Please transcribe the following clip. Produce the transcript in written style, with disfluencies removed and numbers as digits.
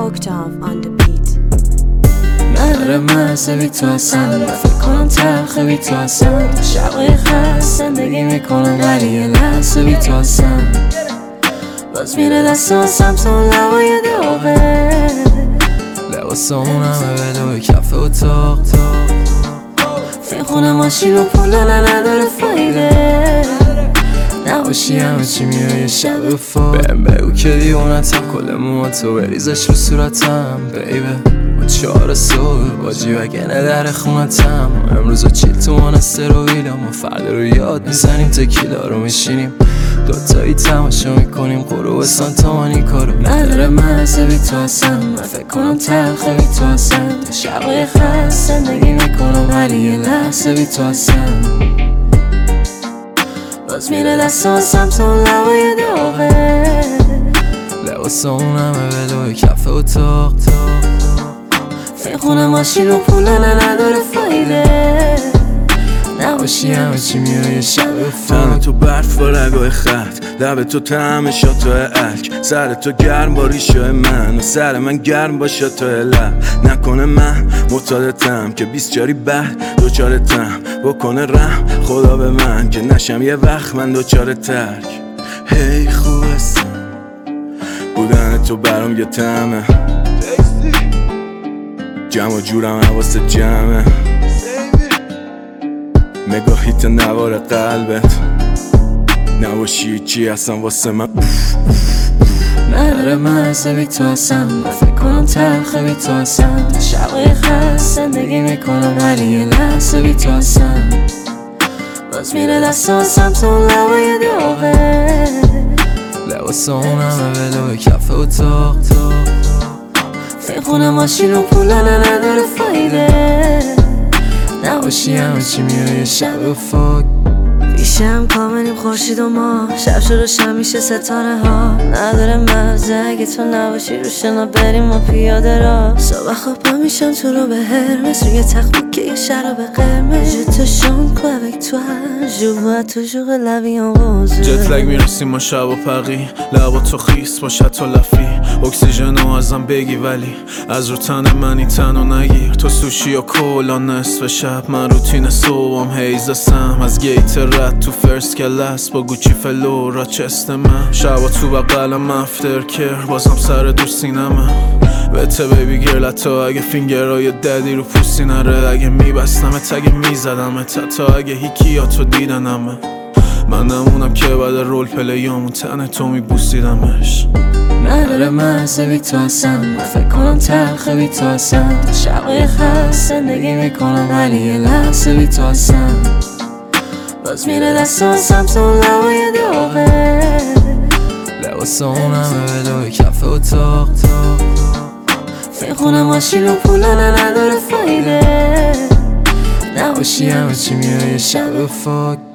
Octave on the beat. نداره مزه بی تو اصلا، فکر کنم تلخه بی تو اصلا. تا شبای خست زندگی میکنم ولی یه لحظه بی تو اصلا. باز میره دستم سمت اون لبای داغه، لباسامون همه بدوی کف اتاق. فکر خونه ماشین و پولانه نداره فایده، نباشی همه چی میره یه شب فا. بهم بگو که دیوونتم، کل موهاتو بریزش رو صورتم بیبه. با 4 صبح با جیوگنه در خونتم. امروز چیل تو مانستر و ویلام و فردا رو یاد میزنیم، تکیلا رو میشینیم دوتایی تماشا میکنیم غروب سانتا مانیکا رو. نداره مزه بی تو اصلا، من فکر کنم تلخه بی تو اصلا. تا شبای خست زندگی میکنم ولی یه لحظه بی تو اصلا. باز میره دستم سمت اون لبای داغه، لباسامون همه بدوی کف اتاق. فکر خونه ماشین و پولانه نداره فایده، نباشی همه چی میره یه شب فا. تو برف با رگای خط، لب تو طعم شاتو الک. سر تو گرم با ریشو من و سر من گرم با شاتو لب. نکنه من معتادتم که 20 جاری بعد دوچارتم. بکنه رحم خدا به من که نشم یه وقت من دوچار ترک. هی خوبستم بودن تو برام یه طعمه، جمع و جورم حواست جمعه. نگاهیت نوار قلبت، نباشی چی اصلا واسه من. نداره مزه بی تو اصلا، من فکر کنم تلخه بی تو اصلا. تا شبای خست زندگی میکنم ولی یه لحظه بی تو اصلا. باز میره دستم سمت اون لبای داغه، لباسامون همه بدوی کف اتاق. فکر خونه ماشین و پولانه نداره فایده، نباشی همه چی میره یه شب فاک. پیشم کاملیم خورشید و ما، شب شد و شب میشه ستاره ها. نداره مغزه اگه تو نباشی رو شنا بریم ما پیاده را. صبح خواب پا میشم تو رو به هرمس، روی تخت بوکه یه شراب قرمز. Je te chante quoi avec toi, je vois toujours la vie en rose. جت لگ میرسیم ما شب و پقی، لبا تو خیس باشد تو لفی. اکسیژن رو ازم بگی ولی از رو تن منی تنو نگیر. تو سوشی و کولا نصف شب، من روتین صبحم هیزستم. از گیت رد تو فرست کلاس با گوچی فلو را چست من. شبا تو بقلم افتر کر، بازم سر دور سینمه. بته بیبی گرل تو اگه فینگرهای ددی رو پوستی نره. اگه میبستمت اگه میزدمت، تا اگه هیکیاتو دیدنمه. من نمونم که بعد رول پلیامون تنه تو میبوسیدمش. نداره مزه بی تو اصلا، من فکر کنم تلخه بی تو اصلا. تا شبای خست زندگی میکنم ولی یه لحظه بی تو اصلا. باز میره دستم سمت اون لبای داغه، لباسامون همه بدوی کف اتاق. فکر خونه ماشین و پولانه نداره فایده، نباشی همه چی میره یه شب فاک.